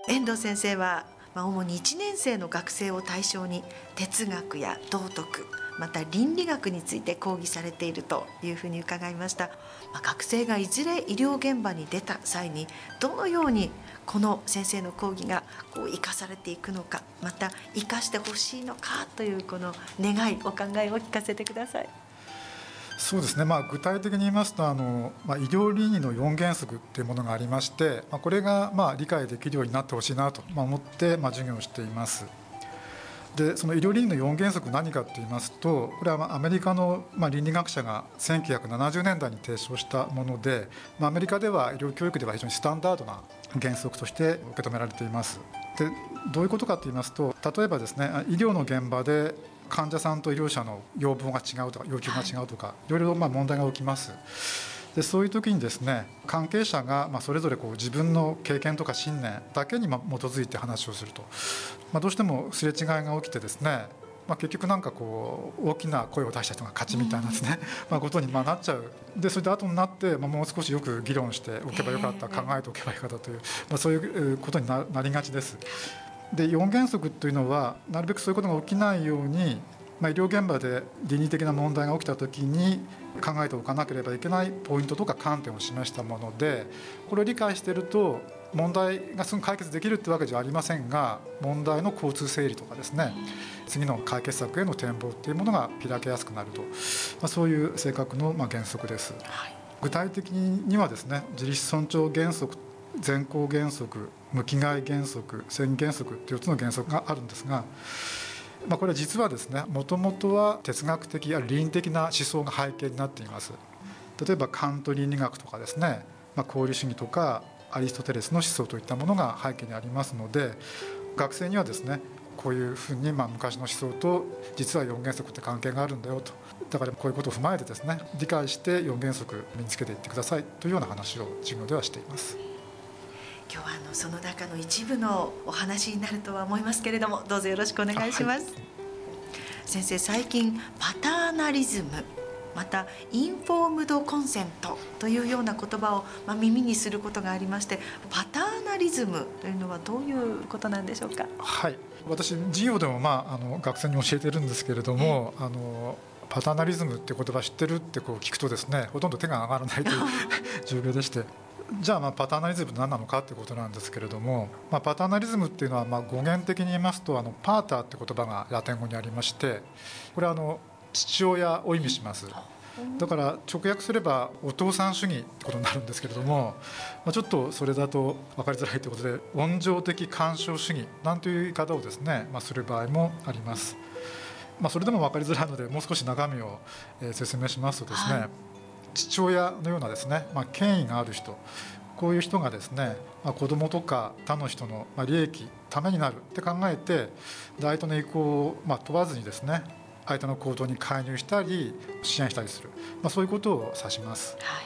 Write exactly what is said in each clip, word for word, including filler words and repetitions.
遠藤先生は、まあ、主にいちねん生の学生を対象に哲学や道徳、また倫理学について講義されているというふうに伺いました。まあ、学生がいずれ医療現場に出た際にどのようにこの先生の講義がこう生かされていくのか、また生かしてほしいのかというこの願い、お考えを聞かせてください。 そうですね、まあ、具体的に言いますとあの、まあ、医療倫理のよん原則というものがありまして、まあ、これがまあ理解できるようになってほしいなと思ってまあ授業をしています。でその医療倫理のよん原則何かと言いますと、これはアメリカのまあ倫理学者がせんきゅうひゃくななじゅうねんだいに提唱したもので、まあ、アメリカでは医療教育では非常にスタンダードな原則として受け止められています。でどういうことかと言いますと、例えばですね、医療の現場で患者さんと医療者の要望が違うとか要求が違うとか、はい、いろいろまあ問題が起きます。でそういう時にですね、関係者がまあそれぞれこう自分の経験とか信念だけにまあ基づいて話をすると、まあ、どうしてもすれ違いが起きてですね、まあ、結局なんかこう大きな声を出した人が勝ちみたいなですね、まあことにまあなっちゃう。でそれで後になって、まあ、もう少しよく議論しておけばよかった、考えておけばよかったという、まあ、そういうことになりがちです。でよん原則というのはなるべくそういうことが起きないように、まあ、医療現場で倫理的な問題が起きたときに考えておかなければいけないポイントとか観点を示したもので、これを理解していると問題がすぐ解決できるというわけじゃありませんが、問題の交通整理とかですね、次の解決策への展望というものが開けやすくなると、まあ、そういう性格のまあ原則です。はい、具体的にはですね、自立尊重原則、善行原則、無危害原則、正義原則というよっつの原則があるんですが、まあ、これは実はですね、もともとは哲学的や倫理的な思想が背景になっています。例えばカント倫理学とかですね、まあ、功利主義とかアリストテレスの思想といったものが背景にありますので、学生にはですね、こういうふうにまあ昔の思想と実はよん原則って関係があるんだよと、だからこういうことを踏まえてですね、理解してよん原則身につけていってくださいというような話を授業ではしています。 今日はあのその中の一部のお話になるとは思いますけれども、どうぞよろしくお願いします。はい、先生、最近パターナリズム、またインフォームドコンセントというような言葉をまあ耳にすることがありまして、パターナリズムというのはどういうことなんでしょうか。 はい、私授業でもまああの学生に教えてるんですけれども、あのパターナリズムって言葉知ってるってこう聞くとですね、ほとんど手が上がらないという状況でして、じゃあまあパターナリズムって何なのかということなんですけれども、まあ、パターナリズムっていうのはまあ語源的に言いますと、あのパーターって言葉がラテン語にありまして、これはあの父親を意味します。だから直訳すればお父さん主義ってことになるんですけれども、まあ、ちょっとそれだと分かりづらいということで、温情的干渉主義なんていう言い方をですね、まあ、する場合もあります。まあ、それでも分かりづらいのでもう少し中身を説明しますとですね、はい、父親のようなですね、まあ、権威がある人、こういう人がですね、まあ、子供とか他の人の利益ためになるって考えて、相手の意向をまあ問わずにですね、相手の行動に介入したり支援したりする、まあ、そういうことを指します。はい、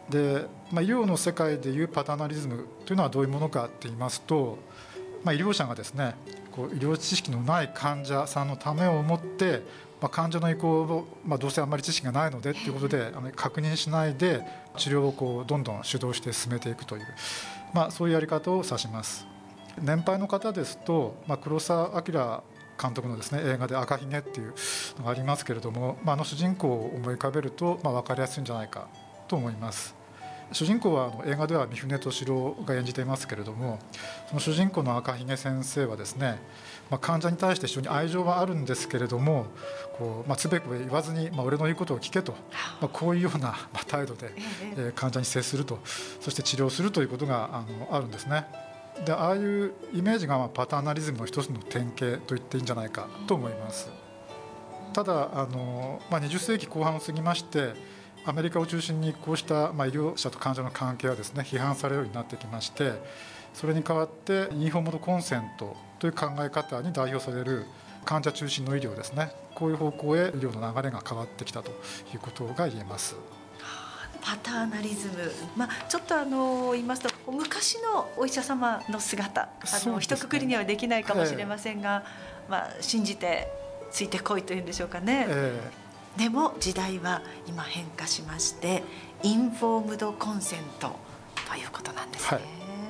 で、まあ、医療の世界でいうパターナリズムというのはどういうものかって言いますと、まあ、医療者がですね、こう医療知識のない患者さんのためを思って、まあ、患者の意向を、まあ、どうせあんまり知識がないのでということであの確認しないで治療をこうどんどん主導して進めていくという、まあ、そういうやり方を指します。年配の方ですと、まあ、黒澤明監督のですね、映画で赤ひげっていうのがありますけれども、まあ、あの主人公を思い浮かべると、まあ、分かりやすいんじゃないかと思います。主人公はあの映画では三船敏郎が演じていますけれども、その主人公の赤ひげ先生はですね、まあ、患者に対して非常に愛情はあるんですけれども、こう、まあ、つべこべ言わずに、まあ、俺の言うことを聞けと、まあ、こういうような、まあ、態度で、えー、患者に接すると、そして治療するということがあのあるんですね。でああいうイメージがまあパターナリズムの一つの典型と言っていいんじゃないかと思います。ただあの、まあ、にじゅっ世紀後半を過ぎまして、アメリカを中心にこうしたまあ医療者と患者の関係はですね、批判されるようになってきまして、それに代わってインフォームドコンセントという考え方に代表される患者中心の医療ですね、こういう方向へ医療の流れが変わってきたということが言えます。 パターナリズム、まあ、ちょっとあの言いますと昔のお医者様の姿、あの、ね、一括りにはできないかもしれませんが、えーまあ、信じてついてこいというんでしょうかね、えー、でも時代は今変化しましてインフォームドコンセントということなんですね。はい、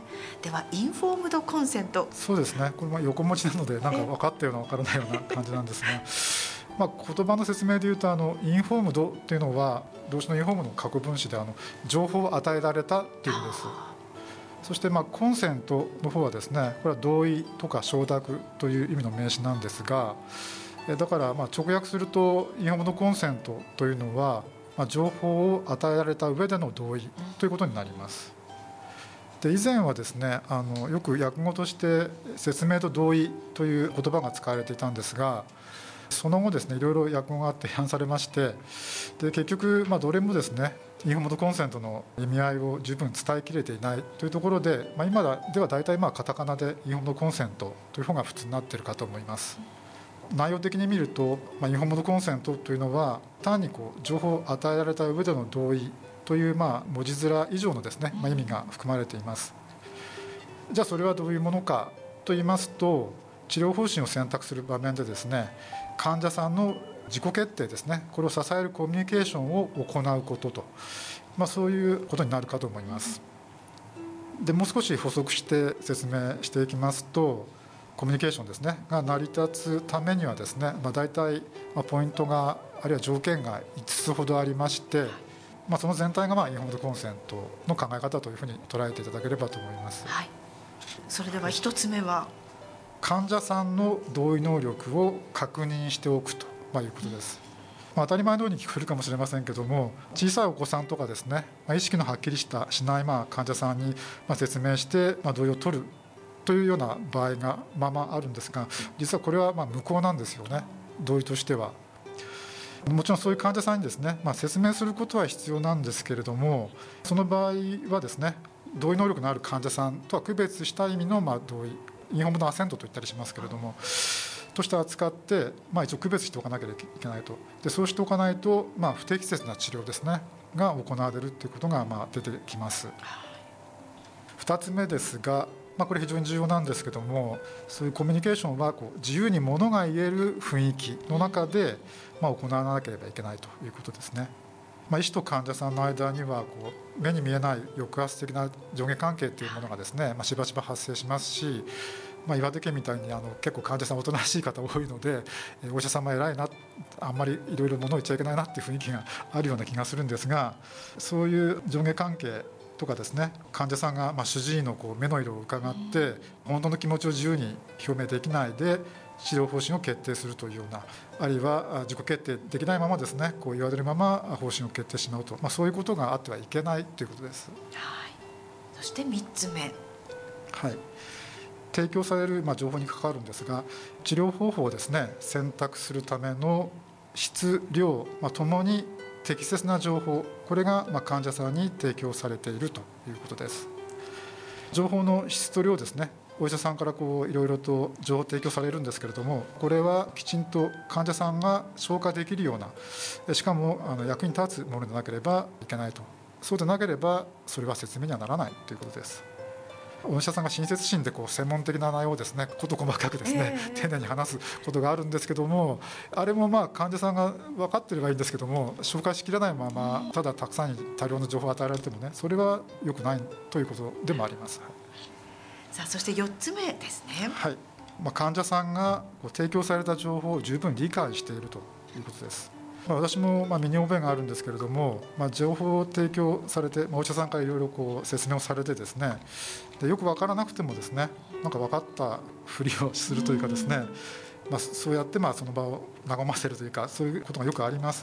ではインフォームドコンセント。 そうですね、これも横文字なのでなんか分かったような分からないような感じなんですがまあ言葉の説明でいうとあのインフォームドっていうのは動詞のインフォームの過去分詞であの情報を与えられたっていう意味です。そしてまあコンセントの方はですね、これは同意とか承諾という意味の名詞なんですが、だからまあ直訳するとインフォームドコンセントというのはまあ情報を与えられた上での同意ということになります。で以前はですね、あのよく訳語として説明と同意という言葉が使われていたんですが、その後ですねいろいろ訳語があって批判されまして、で結局まあどれもですねインフォームドコンセントの意味合いを十分伝えきれていないというところで、まあ、今では大体まあカタカナでインフォームドコンセントという方が普通になっているかと思います。内容的に見ると、まあ、インフォームドコンセントというのは単にこう情報を与えられた上での同意というまあ文字面以上のですね、まあ、意味が含まれています。じゃあそれはどういうものかと言いますと、治療方針を選択する場面でですね、患者さんの自己決定ですね、これを支えるコミュニケーションを行うことと、まあ、そういうことになるかと思います。でもう少し補足して説明していきますと、コミュニケーションですねが成り立つためにはですね、まあ、大体ポイントがあるいは条件がいつつほどありまして、まあ、その全体がまあインフォームドコンセントの考え方というふうに捉えていただければと思います。 はい、それでは一つ目は患者さんの同意能力を確認しておくと、まあ、いうことです。まあ、当たり前のように聞こえるかもしれませんけども、小さいお子さんとかですね、まあ、意識のはっきりしたしないまあ患者さんにまあ説明してまあ同意を取るというような場合がまあまああるんですが、実はこれはまあ無効なんですよね、同意としては。もちろんそういう患者さんにですね、まあ、説明することは必要なんですけれども、その場合はですね、同意能力のある患者さんとは区別した意味のまあ同意、インフォームドアセントと言ったりしますけれども、として扱って、まあ、一応区別しておかなければいけないと。でそうしておかないと、まあ、不適切な治療ですねが行われるということがまあ出てきます。ふたつめですが、まあ、これ非常に重要なんですけども、そういうコミュニケーションはこう自由にものが言える雰囲気の中でまあ行わなければいけないということですね。まあ、医師と患者さんの間にはこう目に見えない抑圧的な上下関係というものがですね、まあ、しばしば発生しますし、まあ、岩手県みたいにあの結構患者さんおとなしい方多いので、お医者様偉いな、あんまりいろいろ物を言っちゃいけないなっていう雰囲気があるような気がするんですが、そういう上下関係とかですね、患者さんがまあ主治医のこう目の色を伺って本当の気持ちを自由に表明できないで治療方針を決定するというような、あるいは自己決定できないままですね、こう言われるまま方針を決定してしまうと、まあ、そういうことがあってはいけないということです。 はい、そしてみっつめ、 はい、提供されるまあ情報に関わるんですが、治療方法をですね選択するための質量、まあ、ともに適切な情報、これがまあ患者さんに提供されているということです。情報の質と量ですね、お医者さんからこういろいろと情報提供されるんですけれども、これはきちんと患者さんが消化できるような、しかもあの役に立つものでなければいけないと。そうでなければそれは説明にはならないということです。お医者さんが親切心でこう専門的な内容をですね事細かくですね、えー、丁寧に話すことがあるんですけども、あれもまあ患者さんが分かってればいいんですけども、紹介しきれないままただたくさんに多量の情報を与えられてもね、それは良くないということでもあります。 さあそしてよっつめですね。 はい、まあ、患者さんがこう提供された情報を十分理解しているということです。まあ、私もまあ身に覚えがあるんですけれども、まあ、情報を提供されて、まあ、お医者さんからいろいろこう説明をされてですね、でよく分からなくてもですね、なんか分かったふりをするというかですね、まあ、そうやってまあその場を和ませるというか、そういうことがよくあります。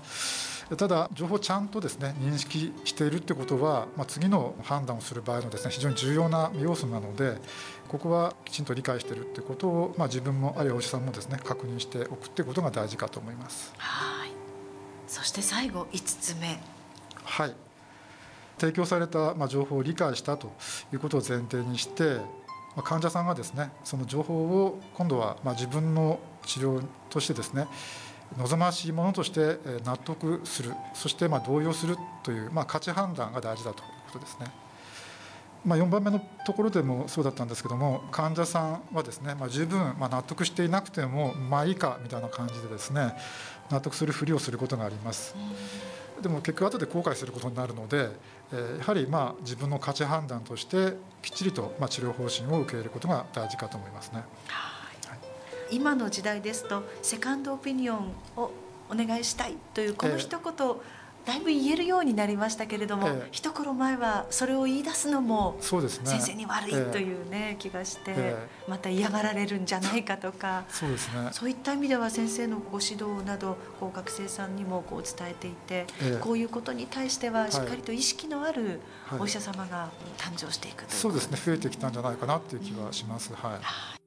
ただ情報をちゃんとですね認識しているってことは、まあ、次の判断をする場合のですね非常に重要な要素なので、ここはきちんと理解しているってことを、まあ、自分もあるいはお医者さんもですね確認しておくってことが大事かと思います。 はい、そして最後いつつめ、 はい、提供されたまあ情報を理解したということを前提にして、まあ、患者さんがですねその情報を今度はまあ自分の治療としてですね望ましいものとして納得する、そしてまあ同意をするというまあ価値判断が大事だということですね。 まあ、よんばんめのところでもそうだったんですけども、患者さんはですね、まあ、十分まあ納得していなくてもまあいいかみたいな感じでですね、納得するふりをすることがあります。でも結局後で後悔することになるので、えー、やはりまあ自分の価値判断としてきっちりとまあ治療方針を受け入れることが大事かと思いますね。 はい、今の時代ですとセカンドオピニオンをお願いしたいというこの一言、えーだいぶ言えるようになりましたけれども、えー、一頃前はそれを言い出すのも先生に悪いというね、えー、気がして、えー、また嫌がられるんじゃないかとか、 そうですね、 そういった意味では先生のご指導などこう学生さんにもこう伝えていて、えー、こういうことに対してはしっかりと意識のあるお医者様が誕生していくという、 そうですね、増えてきたんじゃないかなという気はします。はい。